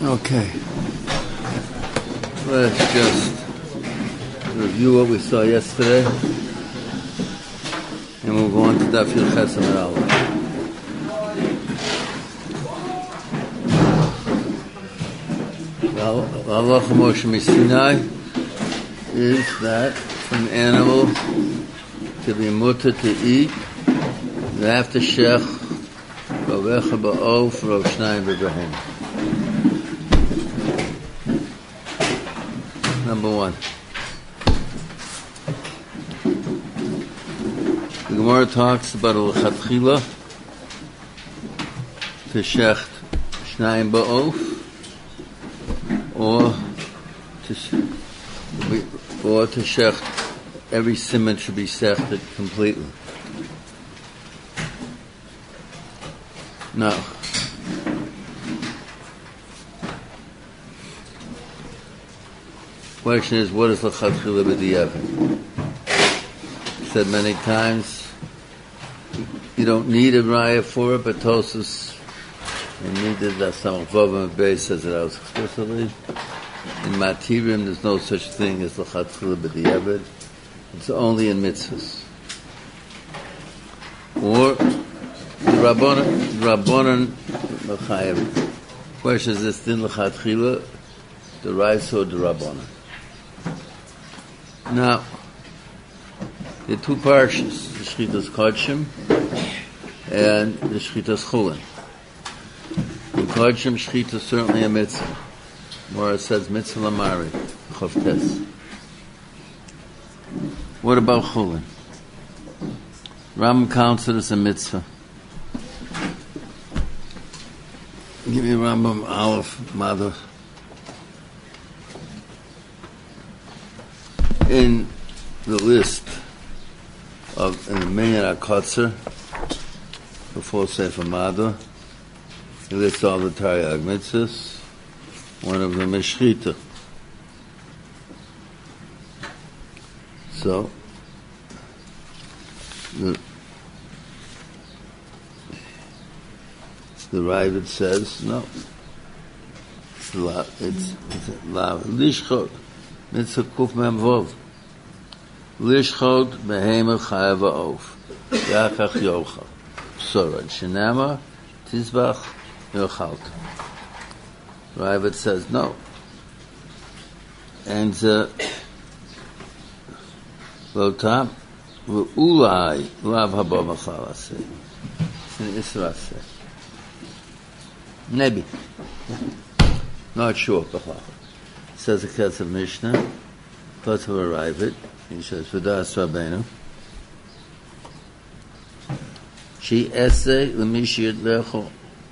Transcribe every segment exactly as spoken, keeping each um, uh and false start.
Okay. Let's just review what we saw yesterday, and we'll go on to Daf Yud Ches Amud Aleph. The halacha Moshe Sinai is that for an animal to be mutter to eat, they have to shech Ravecha ba'of Rav Shnayim b'behem. Number one. The Gemara talks about a lechatchila to shecht Shnayim ba'of, or to or to shecht every siman should be sechted completely. Now, question is, what is lechatchila b'diavad? Said many times, you don't need a raya for it, but Tosfos and neither the Samach Vav and Beis says it out explicitly. In Matirim, there's no such thing as lechatchila b'diavad. It's only in mitzvahs. Or the Rabbanan, Rabbanan L'chayev. Question is this din lechatchila, the Raisa or the Rabbanan? Now, the two parshas, the Shchitas Kodshim and the Shchitas Chulin. In Kodshim, Shchita is certainly a mitzvah. Mora says mitzvah lamari, chavtes. What about Chulin? Rambam counts it as a mitzvah. Give me Rambam Aleph, Mother. In the list of in the Minyan HaKotzer, before Sefer Mada, he lists all the Taryag mitzvahs. One of them is Shchita. So, the, the Ravid says, no. It's la, it's, it's la, lishchot, mitzvah kuf mem vov. Lishchot behemah chayav ha'of. Yachach yochal. Psora. Shenama, tizbach, yochalt. Ravid says, no. And, uh, Lotam, Ulai, Lav Haba Machalase. It's in Israel. Maybe. Not sure, Bachal. Says the Ketz Mishnah, Ketz of Ravid, he says, V'das Rabbeinu. She essay, L'mishiyat Lecho.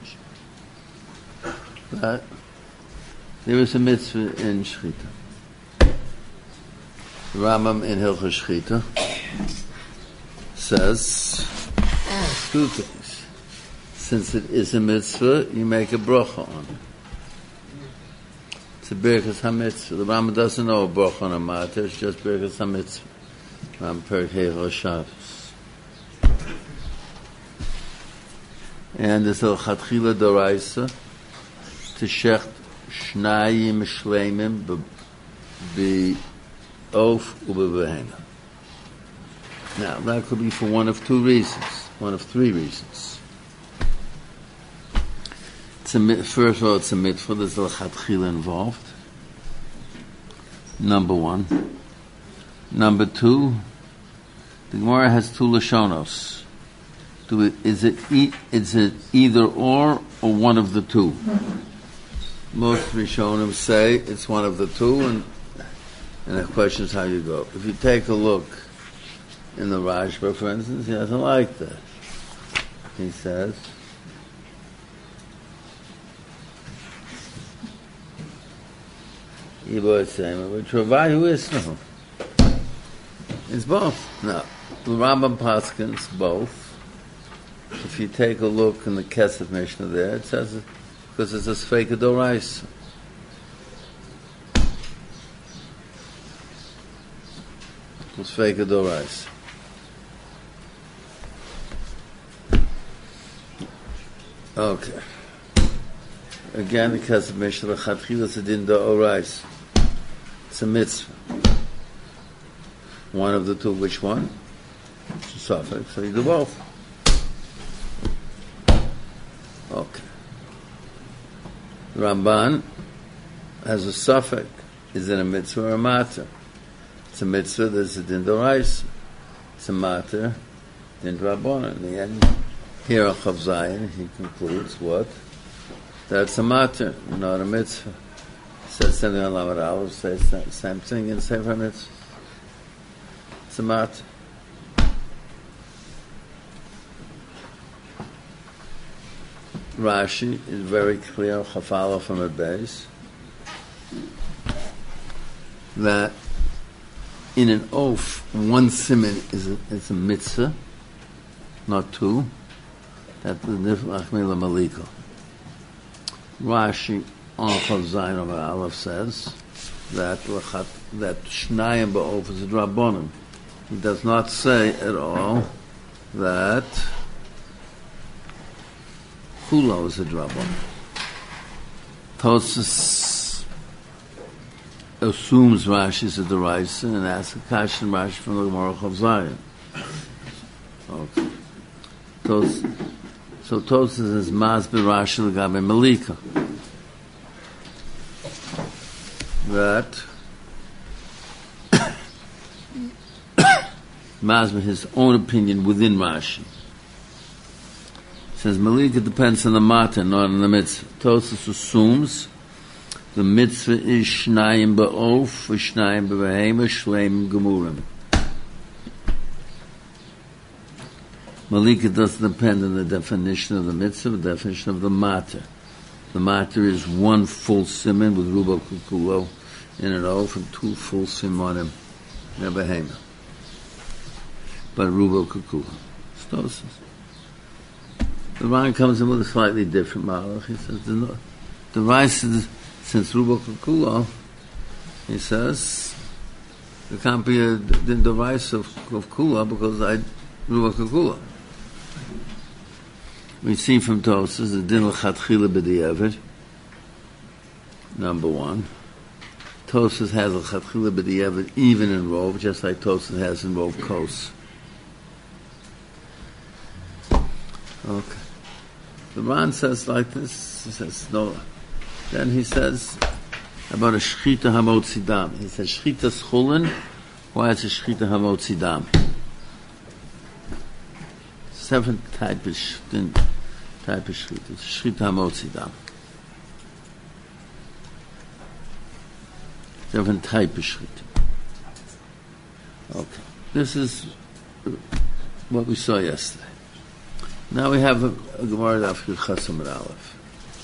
That, there is a mitzvah in Shchita. Rambam in Hilchos Shchita says two things. Since it is a mitzvah, you make a bracha on it. It's a Birkas HaMitzvah. The Rambam doesn't know a bracha on a matter, it's just Birkas HaMitzvah. Rambam Perkei Rosh Shabbos. And there's a Lechatchila Doraisa to shecht Shnayim Shleimim be Of ubevehena. Now, that could be for one of two reasons, one of three reasons. It's a, first of all, it's a mitzvah, there's a lechatchila involved. Number one. Number two, the Gemara has two lashonos. Do it, is it e, is it either or or one of the two? Most Rishonim say it's one of the two, and And the question is how you go. If you take a look in the Rashba, for instance, he doesn't like that. He says, it's both. No. The Rambam Paskins, both. If you take a look in the Kesef Mishnah there, it says, because it's a Sfeika Doraisa. It's fake adorais. Okay. again, because of Mishnah Chatchila Sedin Da'orais. It's a mitzvah. One of the two, which one? It's a suffix, so you do both. Okay. The Ramban has a suffix. Is it a mitzvah or a matter? It's a mitzvah, there's a din d'oraisa. It's a matter, din d'rabbanan. In the end, here on Chav Zayin, he concludes what? That's a matter, not a mitzvah. Says something on Lamed Aleph, says the same thing in Sefer Mitzvah. It's a matter. Rashi is very clear, Chafala from a base, that in an oath, one siman is a, is a mitzvah, not two. That the Niflachmila Maliko. Rashi on Chav Zayin of Aleph says that that Shnayim ba'of is a drabonim. He does not say at all that Chulo is a drabonim. Tosas assumes Rashi is a deraisa and asks a question Rashi from the Gemara Chav Zayin. Okay. Tos, so Tosas is Masber Rashi l'gabe Malika. That Masber his own opinion within Rashi. Says Malika depends on the matter, not on the mitzvah. Tosas assumes the mitzvah is Shnayim ba'of, Shnayim b'behema, Shleim gemurim. Malika doesn't depend on the definition of the mitzvah, the definition of the matter. The matter is one full siman with rubo kukulo in an oath and two full simonim in a behema. But rubo kukulo. Stosis. The Ran comes in with a slightly different model. He says the, the rice is, since rubo kukulo, he says there can't be a the, the rice of, of kula because I rubo kukulo. We see from Tosas the din l'chatchila b'di'evet. Number one, Tosas has l'chatchila b'di'evet even in Rov, just like Tosas has in Rov Kos. Okay. The Ran says like this. He says no. Then he says about a shchita hamotzidam. He says shchita schulin. Why is a shchita hamotzidam? Seven type of type of shchita. Shchita hamotzidam. Seven type of shchita. Okay. This is what we saw yesterday. Now we have a, a Gemara Daf Yud Chasam and Aleph.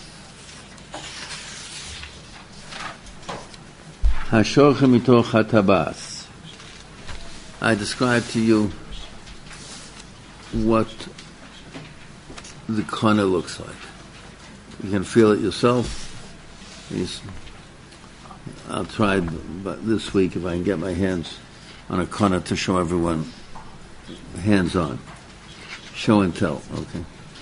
Hashorcha mitoch hatabas. I described to you what the kana looks like. You can feel it yourself. I'll try but this week if I can get my hands on a kana to show everyone hands on. Show and tell, okay.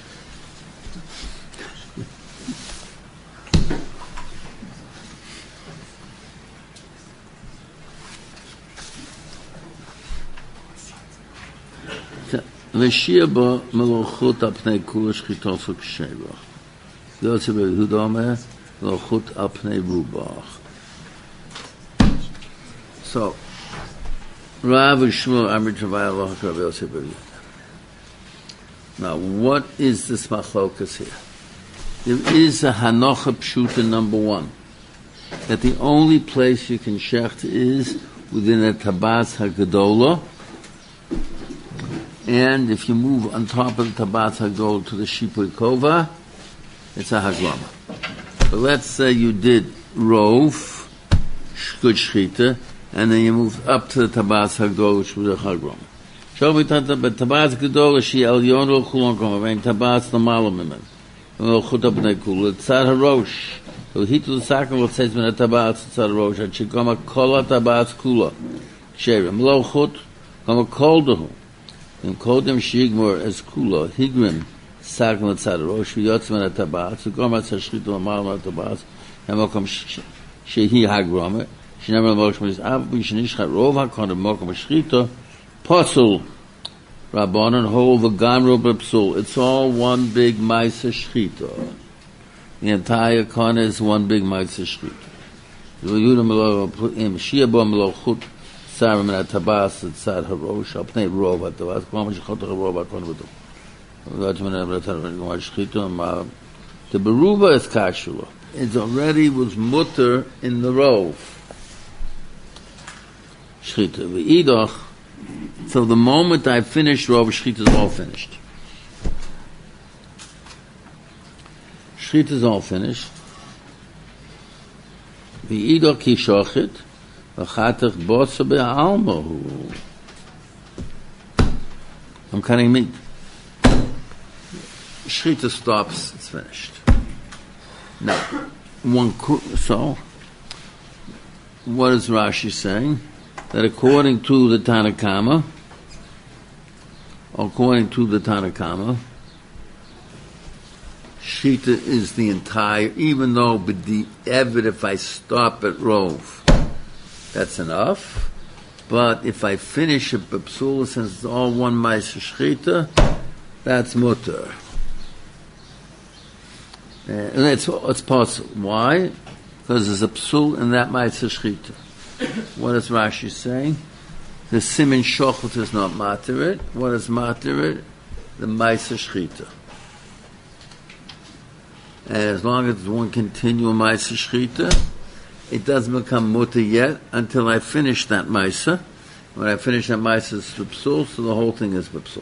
V'shir bo melochut apnei kula shchitof v'kshevach. Yotze b'Yehuda omer melochut apnei rubach. So, Rav Shmuel Amri Travay Allah Rav Yosef b'Yehuda. Now, what is this machlokas here? There is a hanocha pshuta number one, that the only place you can shecht is within a tabas hagadola, and if you move on top of the tabas hagadola to the shipui kova, it's a hagrama. But let's say you did rov, good shchita, and then you moved up to the tabas hagadola, which was a hagrama. Shall we talk about tabas gedola she al yonu chulon koma vein tabas l'malo mimen v'lo chut apnei kula tzad harosh v'hitu l'sakim v'tzeitz min tabas tzad harosh at shekoma kol tabas kula ksherim lo chut koma kol dehu im kodem shigmor as kula higrim סג מצד הראש, ויוצא מן הטבעת, וגומר את השחיתו למעלה מן הטבעת, במקום שהיא הגרומה, שנאמר למלך שמליס, אף שנשחט רוב הקונה במקום השחיתו, פוסל Rabbanon hold the Gamro B'Psul. It's all one big Maisa Shchita. The entire Kana is one big Maisa Shchita. Yehuda Melo Mashiach Bo Melo Chut Sarah Min HaTabas Tzad HaRosh Al Pnei Rov HaTabas Kol Mashchot HaRov HaKona B'Dom. V'Gad Min HaTabas Shchita. The Beruba is Kashula. It already was mutter in the Rov Shchita. V'Idoch. So the moment I finish Rov, Shchita is all finished. Shchita is all finished. V'Ido ki shochit, v'chatach botza be'almahu. I'm cutting meat. Shchita stops, it's finished. Now, one, so, what is Rashi saying? That according to the Tanakama, according to the Tanakama, Shita is the entire, even though the Evid, if I stop at Rov, that's enough. But if I finish a B'Psula, since it's all one Ma'aser Shchita, that's mutter. And it's, it's possible. Why? Because there's a Psul in that Ma'aser Shchita. What is Rashi saying? The Simin Shochot is not materit. What is materit? The Ma'aser Shchita. And as long as it's one continual Ma'aser Shchita, it doesn't become mutter yet until I finish that Ma'aser. When I finish that Ma'aser, it's B'Psul, so the whole thing is B'Psul.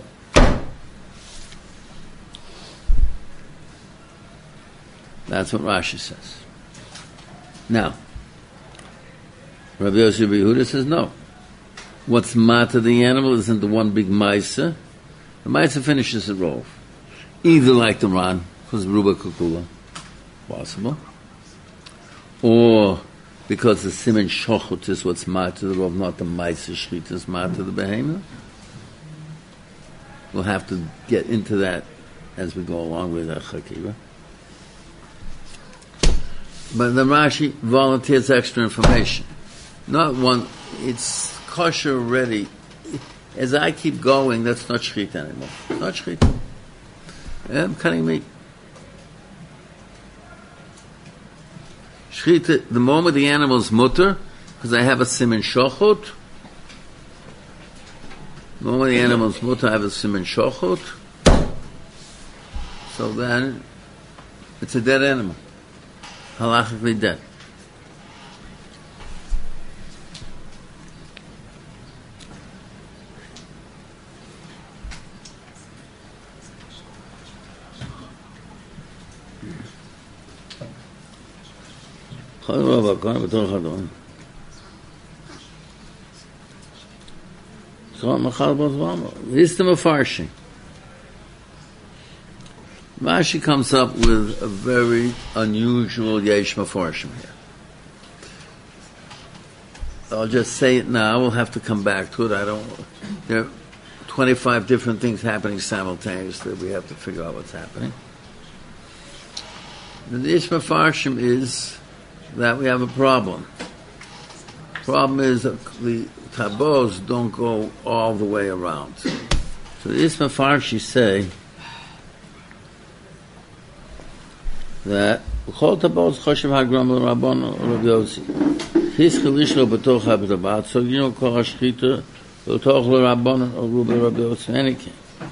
That's what Rashi says. Now, Rabbi Yosef Yehuda says no. What's matter the animal isn't the one big Maisa. The Maisa finishes the Rov. Either like the Ran, because Ruba Kukula, possible, or because the Simen Shochot is what's matter the Rov, not the Maisa Shchita is matter the Behemoth. We'll have to get into that as we go along with our Chakiva. But the Rashi volunteers extra information. Not one, it's kosher already. As I keep going, that's not shchita anymore. It's not shchita. I'm cutting meat. Shchita, the moment the animal is mutter, because I have a siman shochot, the moment the animal is mutter, I have a siman shochot, so then it's a dead animal. Halachically dead. So this the Mefarshim. Rashi comes up with a very unusual Yesh Mefarshim here. I'll just say it now. We'll have to come back to it. I don't. There are twenty-five different things happening simultaneously. We have to figure out what's happening. The Yesh Mefarshim is that we have a problem. Problem is that the tabos don't go all the way around. So the Yesh Mefarshim say that Chol tabos choshev hagram l'Rabban Rav Yossi his chelishlo b'toch ha'b'tabat so you know kol hashchita b'toch l'Rabban or Rav Yossi anything.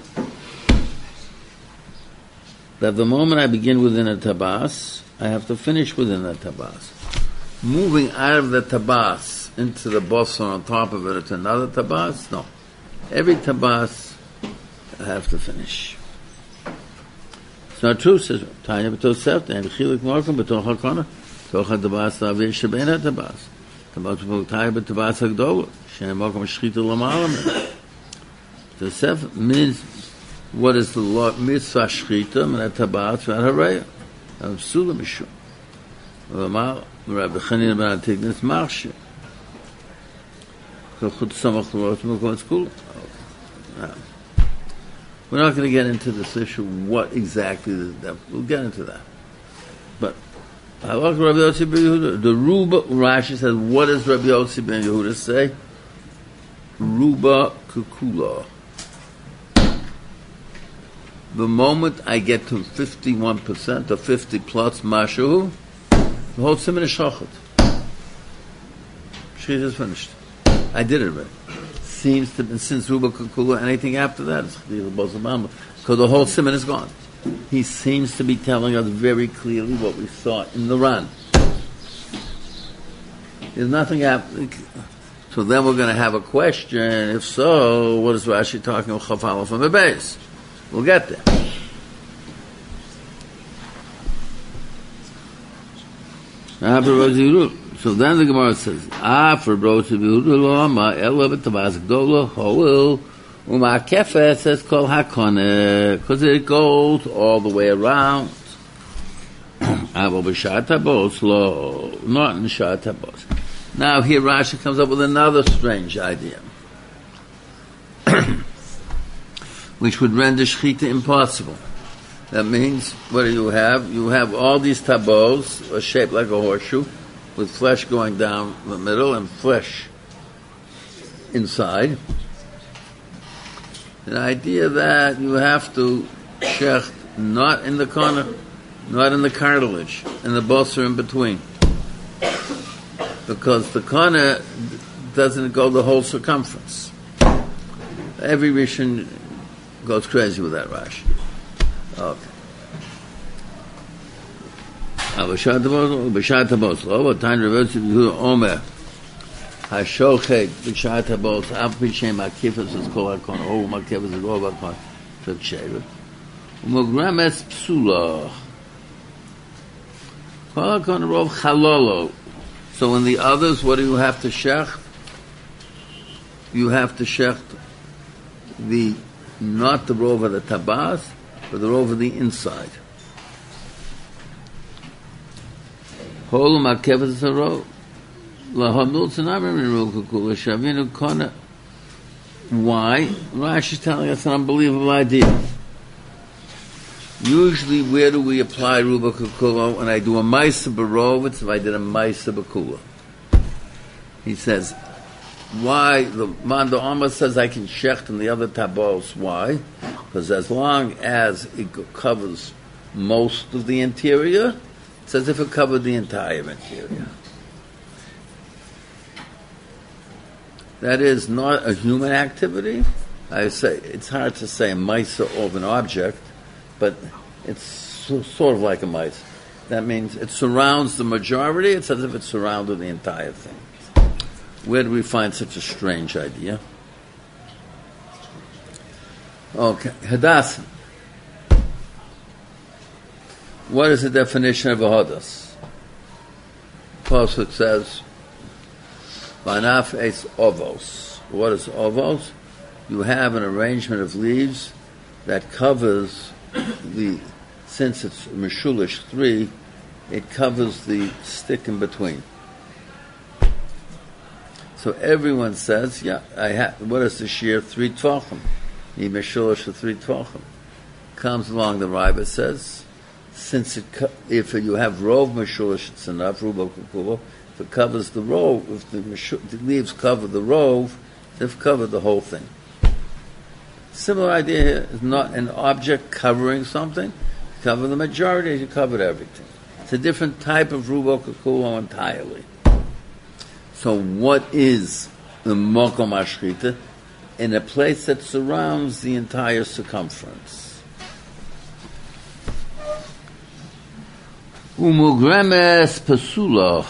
That the moment I begin within a tabas, I have to finish within that tabas. Moving out of the tabas into the bossor on top of it or to another tabas, no. Every tabas I have to finish. It's not true, says Tanya b'tosefta, and chilik morkum b'toch hakana, b'toch ha-tabas ta'avir shebein ha-tabas. Tabas b'taya b'tabas ha-gdola, she'en morkum shchita l'ma'alam. Tosef means, what is the law? Mitzvah shchita, min ha-tabas v'ha-haraya. Psula mishum. V'amar, Rabbi Chanina ben Antignas marshe. Chut samach l'rot m'kom tzkula. We're not going to get into this issue, what exactly, the, we'll get into that. But, I like Rabbi Yossi ben Yehuda. The Ruba, Rashi says, what does Rabbi Yossi ben Yehuda say? Ruba kukula. The moment I get to fifty-one percent or fifty plus mashu, the whole siman is shachat. Shechita is finished. I did it already. Seems to be, since Ruba kukula, anything after that is because the whole siman is gone. He seems to be telling us very clearly what we saw in the Ran. There's nothing happening. So then we're going to have a question. If so, what is Rashi talking about Chafala from the base? We'll get there. So then the Gemara says, Ah, for Brosi B'Yehuda Ma Ela B'Tabas Gdola Hoil Uma Kefet says Kol Hakone, because it goes all the way around. Avo B'Shat HaBos Lo, not in Shat HaBos. Now here Rashi comes up with another strange idea, which would render Shechita impossible. That means, what do you have? You have all these tabos, are shaped like a horseshoe, with flesh going down the middle and flesh inside. The idea that you have to shecht not in the corner, not in the cartilage, and the boss are in between. Because the corner doesn't go the whole circumference. Every Rishon goes crazy with that Rashi. Okay. B'shat habos lo, v'tan reverts to Yehuda Omer hashochet b'shat habos av p'shem akifas is kol hakon o makifas is rov hakon v'kshevet u'mogrames psula kol hakon rov chalolo. So in the others, what do you have to shecht? You have to shecht the not the rov of the tabas, but the rov of the inside. Why? Rashi is telling us an unbelievable idea. Usually, where do we apply Ruba Kukula? When I do a Maisa Barov, it's if I did a Maisa Bakula. He says, why? The Manda Amma says I can shecht in the other tabos. Why? Because as long as it covers most of the interior, it's as if it covered the entire interior. That is not a human activity. I say it's hard to say a Maisa of an object, but it's so, sort of like a Maisa. That means it surrounds the majority. It's as if it surrounded the entire thing. Where do we find such a strange idea? Okay, Hadassah. What is the definition of a Hadas? Pasuk says, Vanaf es ovos. What is ovos? You have an arrangement of leaves that covers the, since it's Meshulish three, it covers the stick in between. So everyone says, yeah, I have, what is the shear? Three tvachim. The Meshulish for three tvachim. Comes along the Ribah says, since it, if you have rov Meshulish, it's enough, rubo kukubo. If it covers the rov, if the, meshulish, the leaves cover the rov, they've covered the whole thing. Similar idea here is not an object covering something. Cover the majority, you covered everything. It's a different type of rubo kukubo entirely. So what is the mokom hashchita? In a place that surrounds the entire circumference. Umugremes pasula.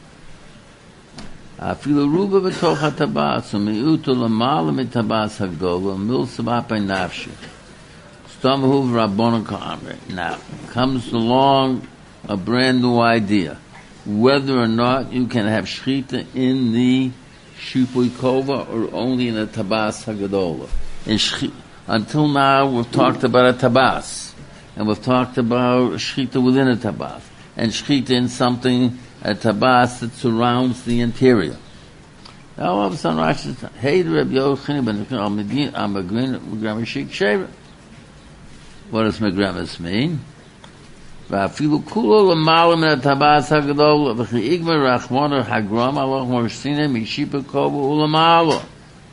Afilu ruba b'toch hatabas u'miutu l'mala mitabas hagdola mil sabapay nafshi. Stamahu v'rabbonu ka'amri. Now comes along a brand new idea. Whether or not you can have shchita in the shipui kova or only in a tabas hagadola. Until now, we've talked about a tabas, and we've talked about shchita within a tabas, and shchita in something, a tabas that surrounds the interior. Now all of a sudden, Rashi says, "Hey, Rabbi Yochanan ben Amagrin, Amagrin, Gramashik Sheva." What does Megremes mean? Va'afilu kulo l'mala min ha'tabas ha'gadol v'chi igma rachmona ha'gram aloch morsine mishipa kovu u'lamalo.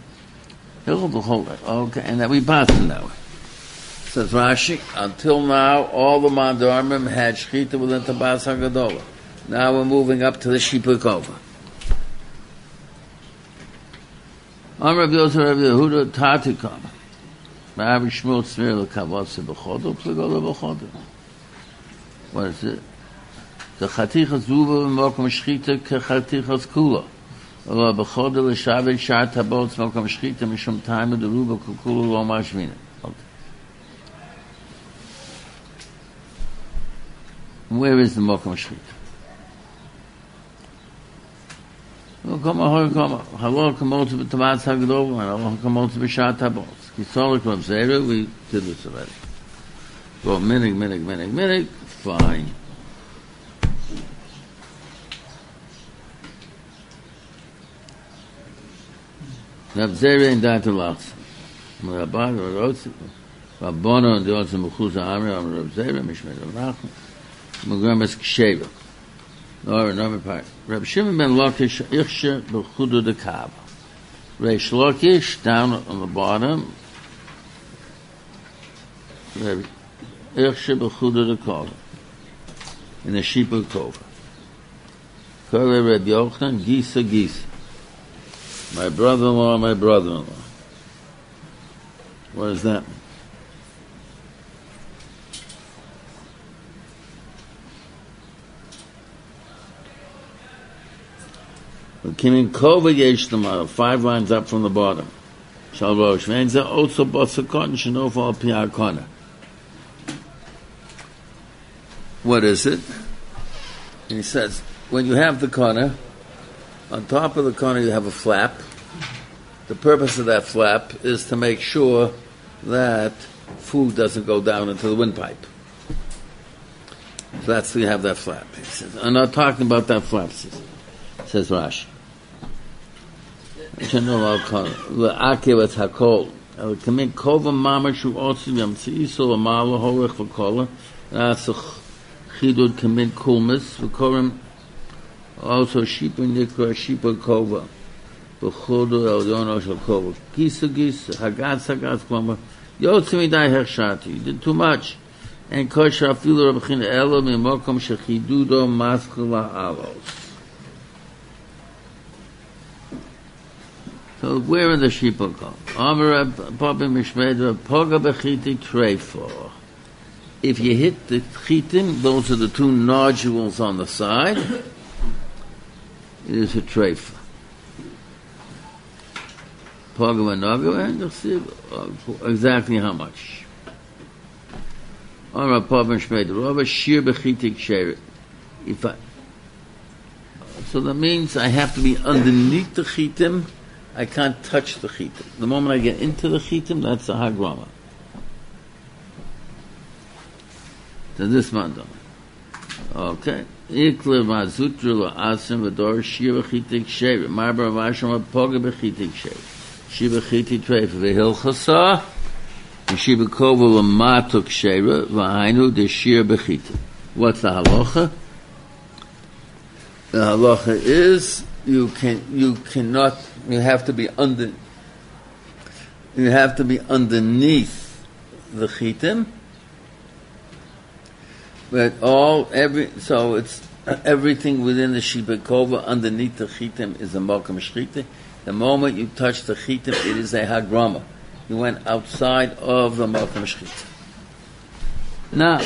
Okay, and that we pass it that way. Says Rashi, until now, all the mandarmim had shchita within tabas ha'gadol. Now we're moving up to the shipa kova. Amar Rav Yosef Rav Yehuda Tatikam. Rabbi Shmuel Tzvir lekavotze b'chodo p'legolo b'chodo. What is it? The chatichas zuva v'mokom shchita kechatichas kula. Olo b'chodo l'shaved shar tabot mokom shchita mishum time of the ruba kukulu lo mashmina. Okay. Where is the mokom shchita? Come on, come on. Halal kamot b'tamatz hagdol, and halal kamot b'shar tabot. Kisolik of zera, we did this already. Well, minig, minig, minig, minig, fine. Rav zera in dat lachs. Rabban, Rabban, Rabban, and the also Mechuz Amri, Rav zera, Mishmei Rav Nachman, Megremes Ksheva. Or another part. Reb Shimon ben Lakish Ichshe b'chudu de Kav. Reish Lakish down on the bottom. Reb Ichshe b'chudu de Kav. In the Shipa Kova. Kove Reb Yochanan Gisa Gisa. My brother-in-law, my brother-in-law. What does that mean? Kimin Kova Yeshtamar, five lines up from the bottom. Shalrosh. Venza also Bosakon Shinofa Piakona. What is it? And he says, when you have the corner, on top of the corner you have a flap. The purpose of that flap is to make sure that food doesn't go down into the windpipe. So that's why you have that flap. He says, I'm not talking about that flap, says, says Rashi. La'akev et hakol. Kamin kova mamashu otsim yamtziiso amalo horech v'kola. Nasach chidud kamin kulmis v'korim also shipa nikra shipa kova v'chodu elyono shel kova. Gisa gisa hagatz hagatz klama yotzim idai hechshati. You did too much. And kosher afilu rabchin elo mimokom shechidudo maschula alos. So where in the Shipa go? If you hit the chitim, those are the two nodules on the side, it is a treifa. Exactly how much? If I, so that means I have to be underneath the chitim. I can't touch the chitim. The moment I get into the chitim, that's a hagrama. So this man done. Okay. Ikle mazutru la'asim v'dor shiva chitik shevet. Marbar v'asham v'poga b'chitik shevet. Shiva chitik treif v'hilchasa. V'shiva kova l'matuk shevet. V'hainu d'shir b'chitik. What's the halacha? The halacha is you can you cannot you have to be under you have to be underneath the chitim, but all every so it's uh, everything within the shiba kova underneath the chitim is a malkam shchita. The moment you touch the chitim, it is a hagrama. You went outside of the malkam shchita. Now,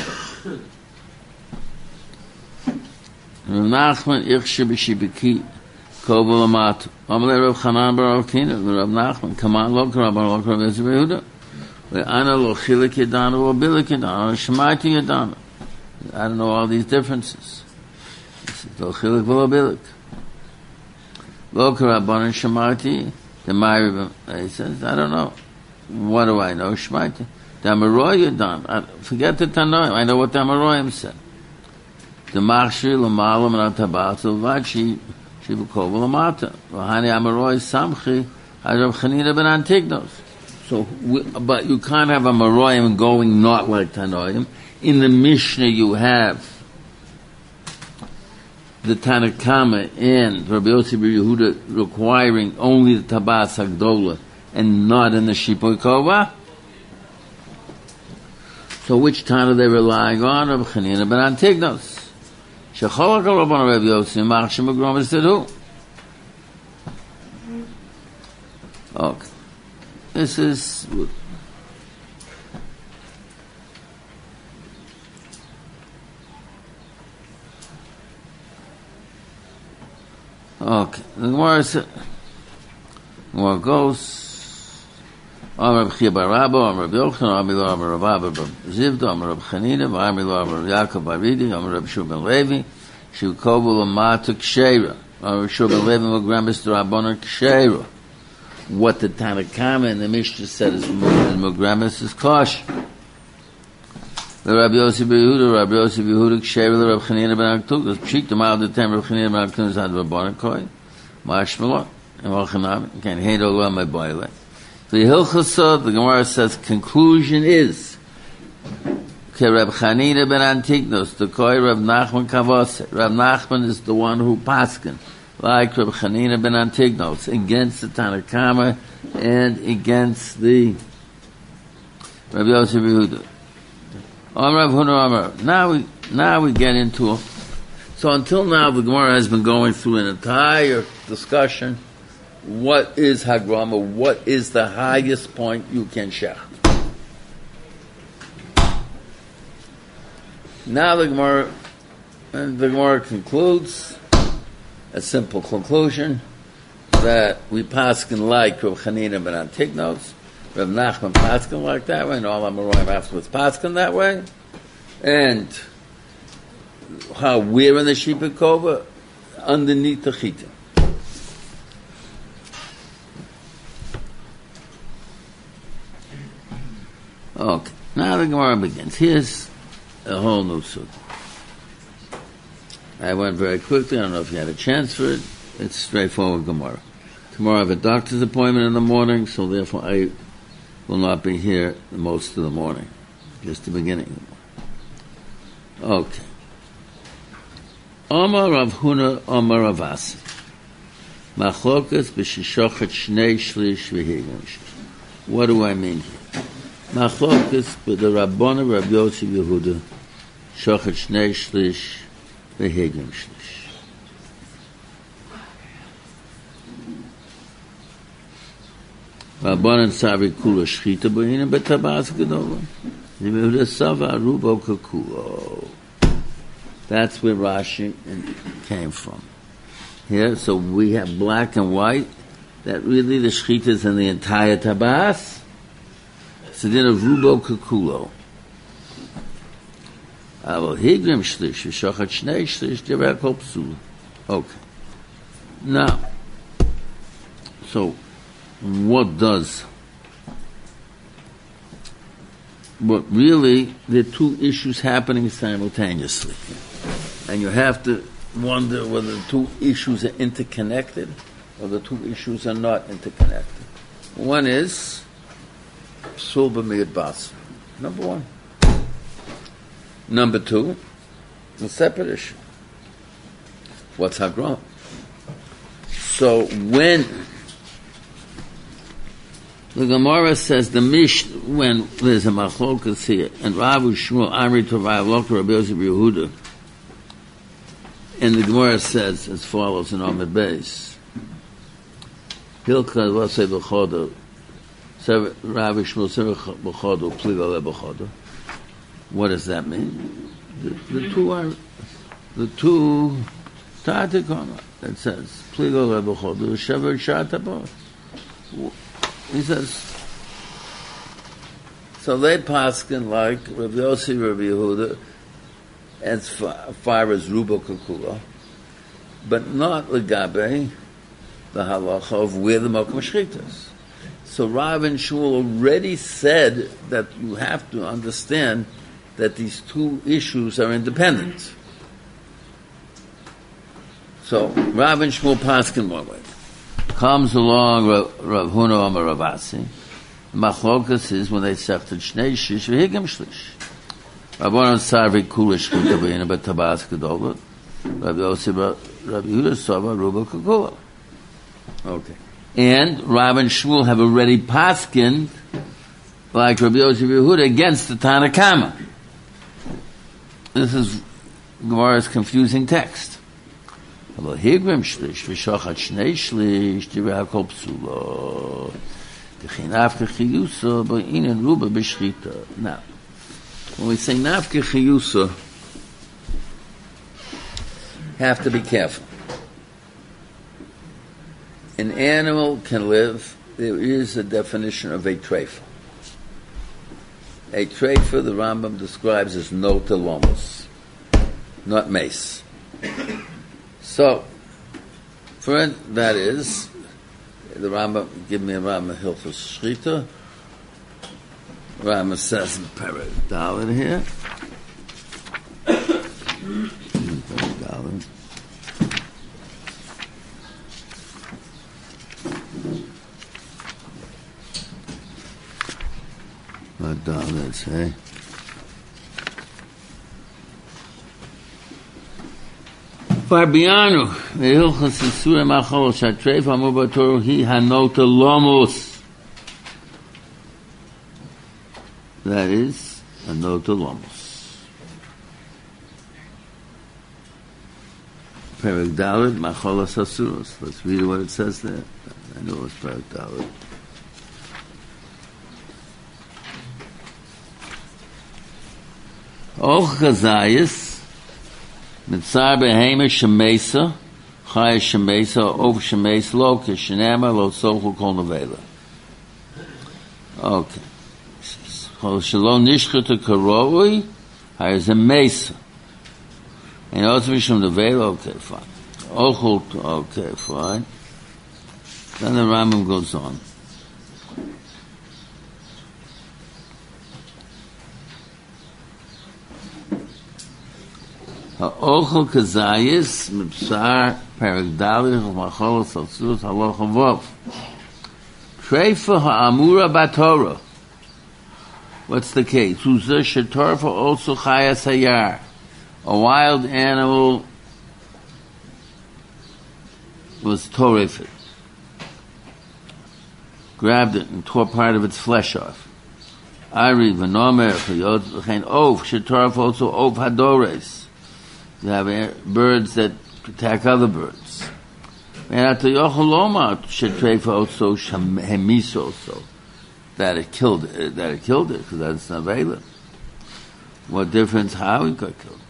Nachman ichshe b'shibiki kova lamatu. Amalei Rav Chanan bar Avkina, Rav Nachman. Come on, look, Rav Rav Rav Ezra Yehuda. Ve'ana lo chilik yadana lo bilik yadana shemaiti yadana. I don't know all these differences. Lo chilik lo bilik. Lo karabanan shemaiti. The Ma'ariv, he says, I don't know. What do I know? Shemaiti. Damaroy yadana. Forget the Tanoim. I know what Damaroyim said. The machshir l'malam and atabatzil vachi shivukov l'mata. V'hani amaroy samchi harav chanina ben antignos. So, we, but you can't have a Maroyim going not like Tanoim. In the Mishnah you have the Tanakama and Rabbi Yossi Bar Yehuda requiring only the Tabas Hagdola and not in the Shipoi Kova. So which Tana are they relying on? Rabbi Chanina ben Antignos. Shecholak al-Rabban Rabbi Yossi Machshim Agromis Tedu. Okay. This is okay. The Gemara says, Gemara goes, Amar Rabbi Chia bar Rabba, Amar Rabbi Yochanan, Amar Amar Rabba bar Zivda, Amar Rabbi Chanina, Amar Amar Yaakov bar Ridi, Amar Rabbi Shua ben Levi, Shu Kovu L'Mata K'Sheira, Amar Rabbi Shua ben Levi Mogramis D'Rabbanan K'Sheira. What the Tanakama and the Mishnah said is Mogramis is kosher. The Rabbi Yossi Bar Yehuda, Rabbi Yossi Bar Yehuda K'Sheira, the Rabbi Chanina ben Aktuk, the Pshik, the Ma'al the Tem, Rabbi Chanina ben Aktuk is had Rabbanan Koi, Ma'ashmalot, and Wachanam, can't hate Allah my boile. The Hilchasa, the Gemara says, conclusion is, Ke Rabbi Chanina ben Antignos, the Koi Rabbi Nachman Kavose. Rabbi Nachman is the one who paskin, like Rabbi Chanina ben Antignos, against the Tanakama and against the Rabbi Yossi Bar Yehuda. Amar Rav Huna Amar. Now we now we get into. So until now, the Gemara has been going through an entire discussion. What is Hagrama? What is the highest point you can shech? Now the Gemara, and the Gemara concludes a simple conclusion that we paskin like Rav Chanina ben Antignos, Rav Nachman paskin like that way, and all Amoraim afterwards paskin that way, and how we're in the Shipoi Kova underneath the Chita. Okay, now the Gemara begins. Here's a whole new suit. I went very quickly. I don't know if you had a chance for it. It's straightforward Gemara. Tomorrow I have a doctor's appointment in the morning, so therefore I will not be here most of the morning. Just the beginning of the morning. Okay. Amar Rav Huna, Amar Rav Asi. Machlokas b'shishochet shnei shlish v'higim shlish. What do I mean here? Machlokas b'the Rabbana Rabbi Yossi Yehuda shochet shnei shlish v'higim shlish. Rabbanan Savi Kula Shchita B'Hina B'Tabas Gedola. Yehuda Sava Rubo Kakulo. That's where Rashi came from. Here, so we have black and white. That really the Shchita is in the entire Tabas. So then of Rubo Kakulo. Aval Higrim Shlish V'Shochat Shnei Shlish Devek Hol Psula. Okay. Now, so what does, but really there are two issues happening simultaneously, and you have to wonder whether the two issues are interconnected or the two issues are not interconnected. One is Psul B'Miyad Bas, number one. Number two, a separate issue. What's Hagron? So when the Gemara says the Mish, when there's a machlokas here, and Rav Shmuel Amri to Rav Lokar Rabbi Yossi Bar Yehuda, and the Gemara says as follows in Amid Beis, Hilka Vasei B'Chodo, Rav Shmuel Sevach B'Chodo, Pliga Le B'Chodo. What does that mean? The, the two are the two Tatikoma that says Pliga Le B'Chodo, Shever Shatabo. He says, so they paskin like Rabbi Yossi, Rabbi Yehuda, as far, far as Rubo Kakula, but not Legabe, the halacha of where the Mokum Shchitas. So Rav and Shmuel already said that you have to understand that these two issues are independent. So Rav and Shmuel paskin one way. Comes along Rav, Rav Huna Amar Rav Asi, Machlokas is when they sechted shnei shish v'higam shlish. Rabbanon sarvi kula shchita b'yina b'tabas gedola. Rabbi Yossi Rabbi Yehuda Sava Ruba Kukula. Okay. And Rav and Shmuel have already paskined like Rabbi Yossi Yehuda against the Tanakama. This is Gemara's confusing text. Now, when we say nafke chiyusa, have to be careful. An animal can live. There is a definition of a treifa. A treifa, the Rambam describes as no telomos, not mace. So, for that is, the Rambam, give me a Rambam Hilchos Shchita. Rambam says in Perek Dalet here. Perek Dalet. What Dalet say? Farbianu, Hilchos Isura Machol Shatreif Amur B'Torah Hi Hanota Lomus. That is Hanota Lomus. Perek Dalet Machol Asuros. Let's read what it says there. I know it's Perek Dalet. Och Chazayis Mitzar behema shemesa, chaya shemesa, ov shemesa, lo kishenema, lo sochu kol nevela. Okay. Chol shalom nishchata karoi, haya ze mesa. And also mishum nevela, okay, fine. Ochul, okay, fine. Then the Rambam goes on. Ha'ochel kazayis mipsar perek dalit machol salsus haloch avov. Treifa ha'amura batorah. What's the case? Uzah shetorfa also chayas hayar. A wild animal was torifed. Grabbed it and tore part of its flesh off. Ari v'nomer chayot v'chein ov shetorfa also ov hadores. You have birds that attack other birds. And at the Yocholoma, Shetrefa also, Hemis also, that it killed it, that it killed it, because that's not valid. What difference how it got killed?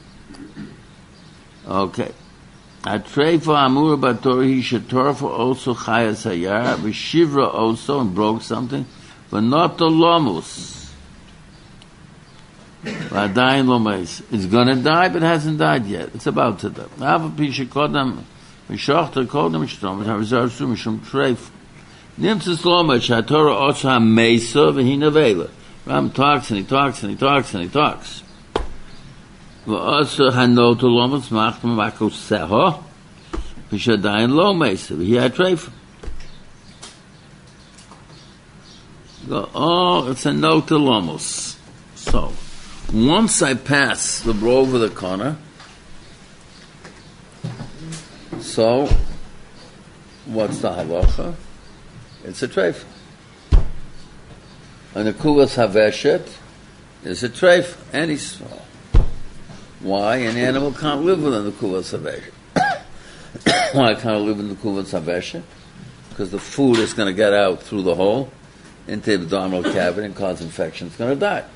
Okay. Atrefa Amur Batori, Shetorfa also, Chayas Hayar, Vishivra also, and broke something, but not the Lomus. It's going to die, but it hasn't died yet. It's about to die. Rambam talks and he talks and he talks and he talks. Oh, it's a no to lomos. So, once I pass the bro over the corner, so what's the halacha? It's a treif. And the kuvas haveshet is a treif, any small. Why? An animal can't live within the kuvas haveshet. Why can't it live in the kuvas haveshet? Because the food is going to get out through the hole into the abdominal cavity and cause infection. It's going to die.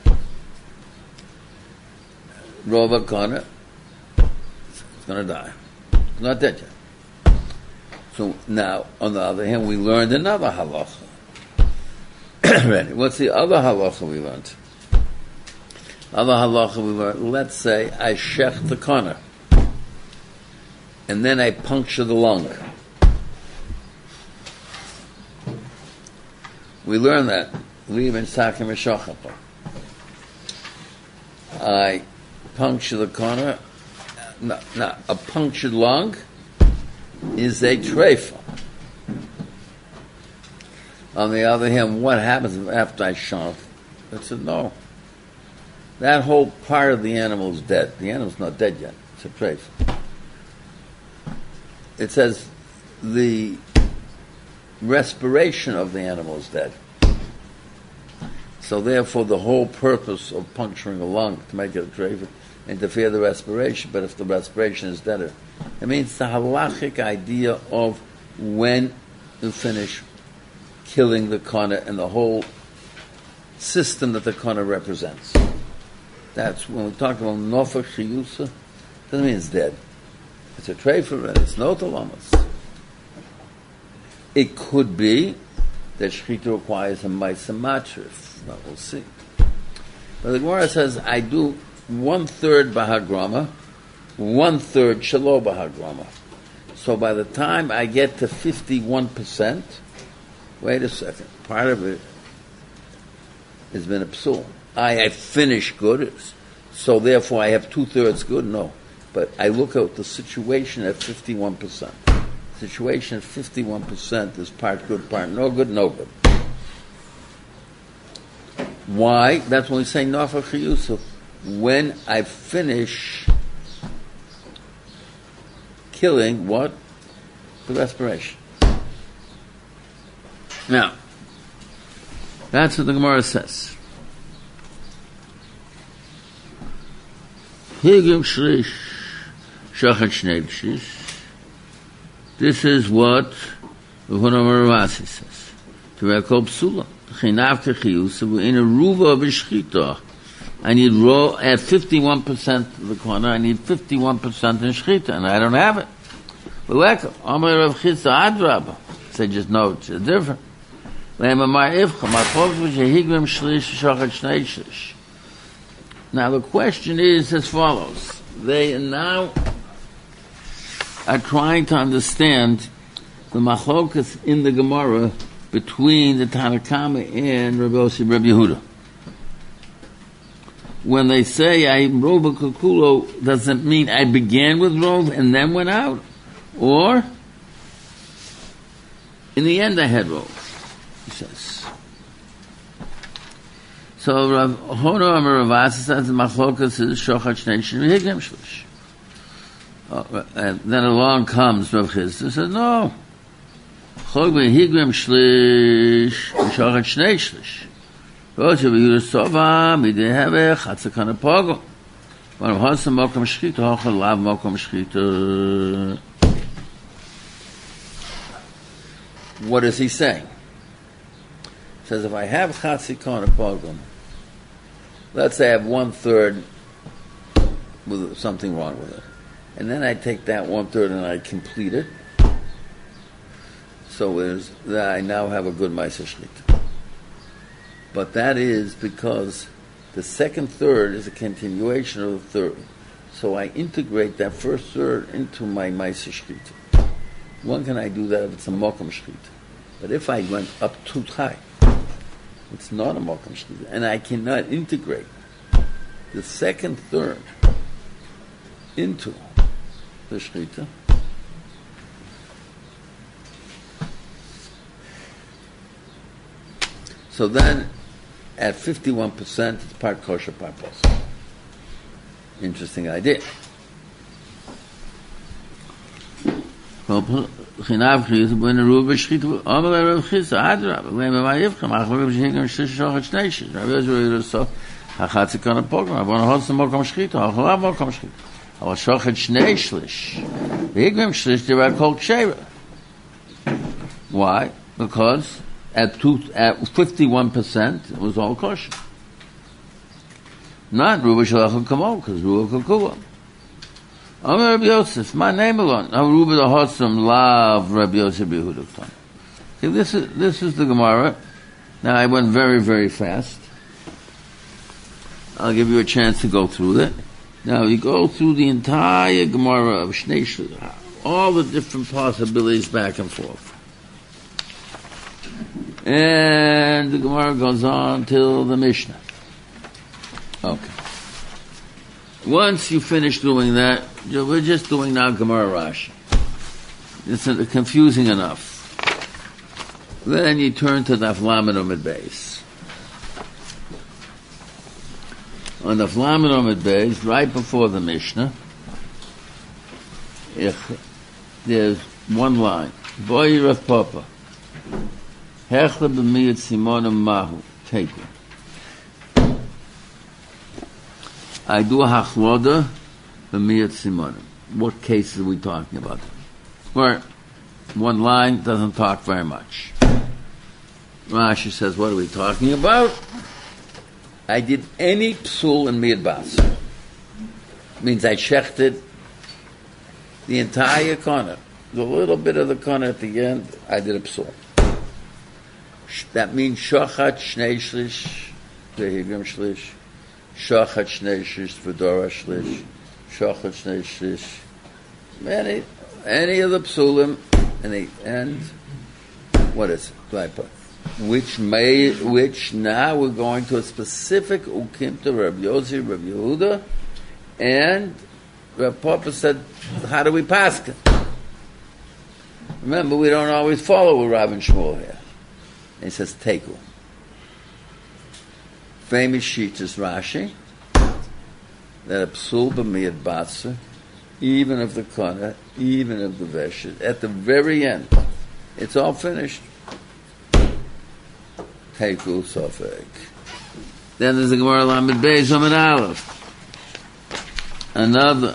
Rova Kana, it's going to die. It's not dead yet. So now, on the other hand, we learned another halacha. Ready? What's the other halacha we learned? Other halacha we learned, let's say I shech the kana, and then I puncture the lung. We learn that. Leave in Sakim Meshachapa. I puncture the corner. No, no, a punctured lung is a treifa. On the other hand, what happens after I shot? I said, no. That whole part of the animal is dead. The animal's not dead yet. It's a treif. It says the respiration of the animal is dead. So therefore, the whole purpose of puncturing a lung to make it a treif interfere the respiration. But if the respiration is dead, it means the halachic idea of when you finish killing the kana and the whole system that the kana represents. That's when we talk about nofach shiyusa. Doesn't mean it's dead. It's a treifer and it's no talamas. It could be that shechita requires a ma'aseh matrif. Well, we'll see. But the Gemara says, I do one third bahagrama, one third shelo bahagrama. So by the time I get to fifty-one percent, wait a second, part of it has been a psul. I have finished good, so therefore I have two-thirds good? No. But I look at the situation at fifty-one percent. Situation at fifty-one percent is part good, part no good, no good. Why? That's when we say nafach chiyusa. When I finish killing what? The respiration. Now, that's what the Gemara says. Higim shlish, shachat shnei shlish. This is what the Hunamer Ravasi says. To rekol psula. Chinavke chiyusa, in a ruva of a shchita. I need raw at fifty-one percent of the corner. I need fifty-one percent in shchita, and I don't have it. But like Amar Rav Chisda Adrabah, say just no, it's different. Now the question is as follows: they now are trying to understand the machlokas in the Gemara between the Tanakama and Rabbi Yossi Rabbi Yehuda. When they say I rova kukulo, does it mean I began with rov and then went out? Or in the end I had rov, he says. So Rav Hona Amar Ravasi says the machlokas is shochat shnei shlish v'higim shlish. And then along comes Rav Chisda says no. Chog v'higim shlish v'shochat shnei shlish. Rosh Yehuda Sova mideheve chatzakana pogo. When Rav Hasam mokom shchita, hochel lav mokom shchita. What is he saying? He says if I have chatzakana pogo, let's say I have one third with something wrong with it, and then I take that one third and I complete it, so it is that I now have a good ma'aseh shchita. But that is because the second third is a continuation of the third. So I integrate that first third into my ma'aseh shchita. When can I do that if it's a mokum shchita? But if I went up too high, it's not a mokum shchita. And I cannot integrate the second third into the shchita. So then, at fifty-one percent, it's part kosher, part posel. Interesting idea. Why? Because At two, at fifty-one percent, it was all kosher. Not Ruba Shalachim Kamo, because Ruba Kukuva. Amar Rabbi Yosef, my name alone. Now Ruba the Hossam Lav Rabbi Yosef Yehuda. Okay, this is this is the Gemara. Now I went very very fast. I'll give you a chance to go through it. Now you go through the entire Gemara of Shnei Shliach, all the different possibilities back and forth. And the Gemara goes on till the Mishnah. Okay. Once you finish doing that, we're just doing now Gemara Rashi. It's confusing enough. Then you turn to the Lamed Amud Beis. On the Lamed Amud Beis, right before the Mishnah, if there's one line. Boy Rav Papa. Hechla b'miyat simonim mahu. Take it. I do a hachloda b'miyat simonim. What cases are we talking about? Where one line doesn't talk very much. Rashi says, what are we talking about? I did any psul in miyat bas. Means I shechted the entire corner. The little bit of the corner at the end, I did a psul. That means shochat shnei shlish, vehigrim shlish, shochat shnei shlish, v'dora shlish, shochat shnei shlish. Any, any of the psulim, and the end, what is it? Do I put? Which may, which now we're going to a specific ukim to Rabbi Yossi, Rabbi Yehuda, and Rabbi Papa said, how do we pass it? Remember, we don't always follow with Rav and Shmuel here. And he says, Teku. Famous sheet is Rashi, that a psul b'miyat batzer, even of the kana, even of the veshet, at the very end, it's all finished. Teku sofek. Then there's a Gemara Lamed Beis Amud Aleph. Another.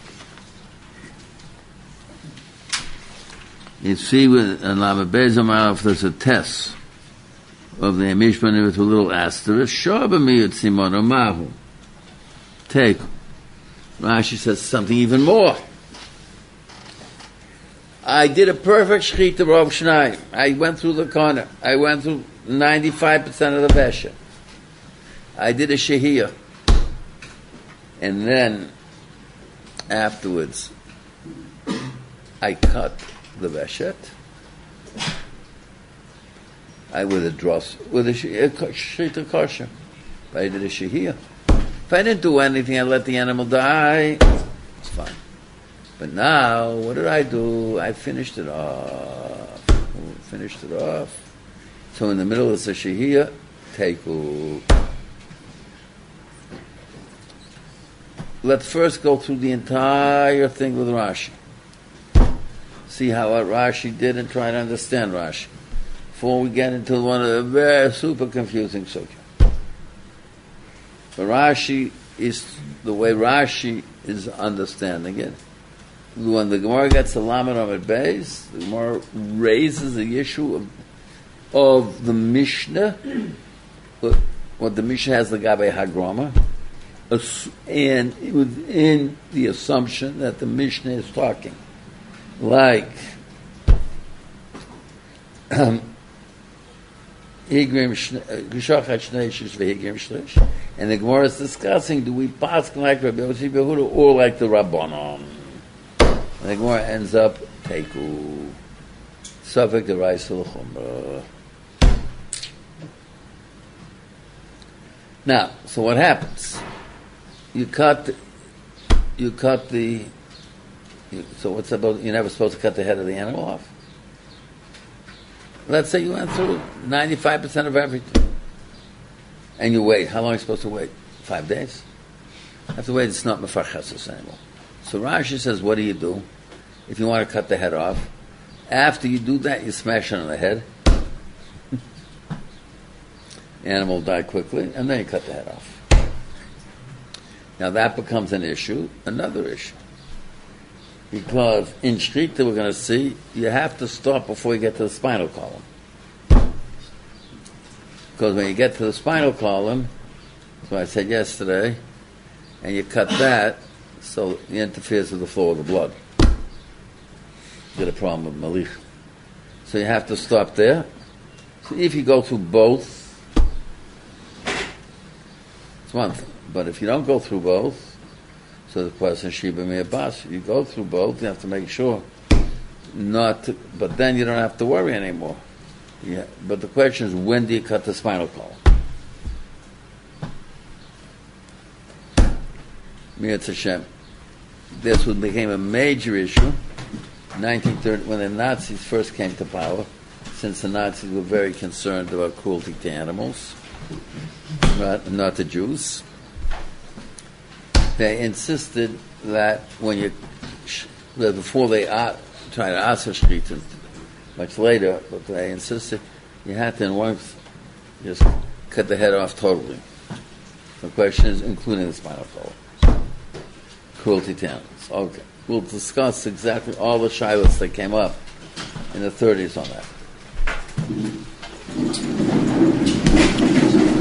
You see with an Lamed Beis Amud Aleph, there's a test of the Mishpan with a little asterisk. Shor b'miyat simonim mahu. Take. Rashi says something even more. I did a perfect shechita rov shnayim. I went through the corner. I went through ninety-five percent of the vesha. I did a shehiyah. And then, afterwards, I cut the veshet. I with a dross, with a shechita kosher. I did a shehiyah. If I didn't do anything, I let the animal die, it's fine. But now, what did I do? I finished it off. Finished it off. So in the middle of the shehiyah, teku. Let's first go through the entire thing with Rashi. See how what Rashi did and try to understand Rashi. Before we get into one of the very super confusing subjects. But Rashi is the way Rashi is understanding it. When the Gemara gets to Lamed Amud Beis, the Gemara raises the issue of, of the Mishnah, what, what the Mishnah has the Gabe Hagrama, and within the assumption that the Mishnah is talking like um, and the Gemara is discussing, do we pass like Rabbi Yossi Behuda or like the Rabbanon? And the Gemara ends up, Teku. Suffolk the Raisa l'Chumrah. Now, so what happens? You cut, you cut the, you, so what's about, you're never supposed to cut the head of the animal off? Let's say you went through ninety-five percent of everything. And you wait. How long are you supposed to wait? Five days? You have to wait. It's not mefarchesus anymore. So Rashi says, what do you do if you want to cut the head off? After you do that, you smash it on the head. The animal will die quickly, and then you cut the head off. Now that becomes an issue, another issue. Because in Shechita we're going to see, you have to stop before you get to the spinal column. Because when you get to the spinal column, that's what I said yesterday, and you cut that, so it interferes with the flow of the blood. You get a problem with malich. So you have to stop there. So if you go through both, it's one thing. But if you don't go through both, so the question Shiba Me'abas, you go through both, you have to make sure not to, but then you don't have to worry anymore. Yeah. But the question is, when do you cut the spinal column? Mi'at Hashem. This became a major issue. nineteen thirty, when the Nazis first came to power, since the Nazis were very concerned about cruelty to animals, not, not the Jews, they insisted that when you, that before they uh, tried to Asr Shechita, much later, but they insisted you had to, in one, just cut the head off totally. The question is, including the spinal column. Cruelty to animals. Okay. We'll discuss exactly all the shilas that came up in the thirties on that.